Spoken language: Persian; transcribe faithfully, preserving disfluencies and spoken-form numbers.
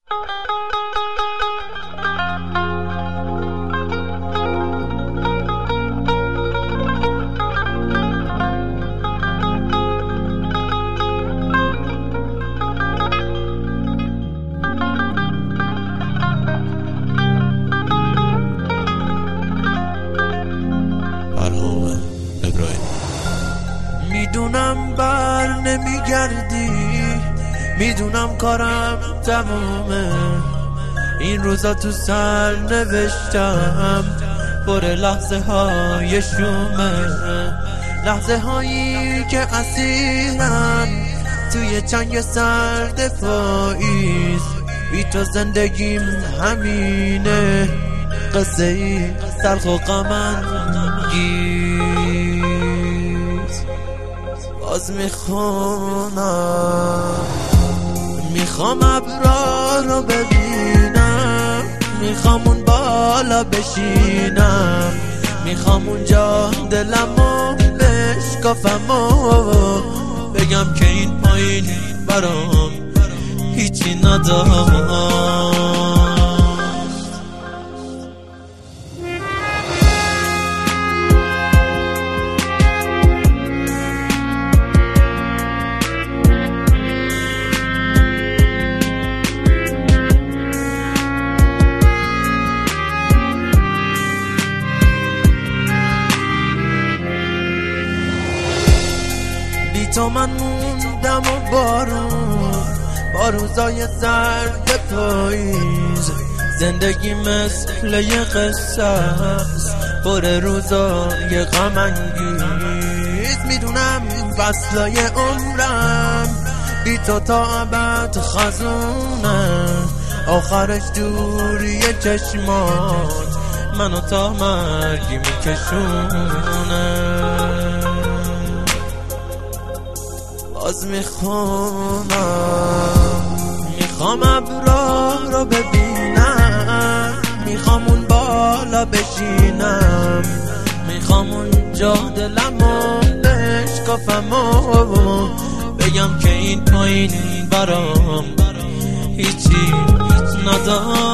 میدونم بر نمیگردی، میدونم کارم تمومه، این روزا تو سر نوشتم پر لحظه های شومه، لحظه هایی که اسیرم توی چنگ سرد پاییز، بی تو زندگیم همینه، قصه ای تلخ و غم انگیز. باز میخونم، میخوام ابرا رو ببینم، میخوام اون بالا بشینم، میخوام اونجا دلمو بشکافم و بگم که این پایین برام هیچی نداشت. تو من موندم و بارون با روزای سرد پاییز، زندگی مثل یه قصه است پر روزای غم انگیز. میدونم فصلای عمرم بی تو تا ابد خزونه، آخرش دوری چشمات منو تا مرگی میکشونه. باز میخونم، میخوام ابرا رو ببینم، میخوام اون بالا بشینم، میخوام اونجا دلمو بشکافم و بگم که این پایین برام هیچی نداشت.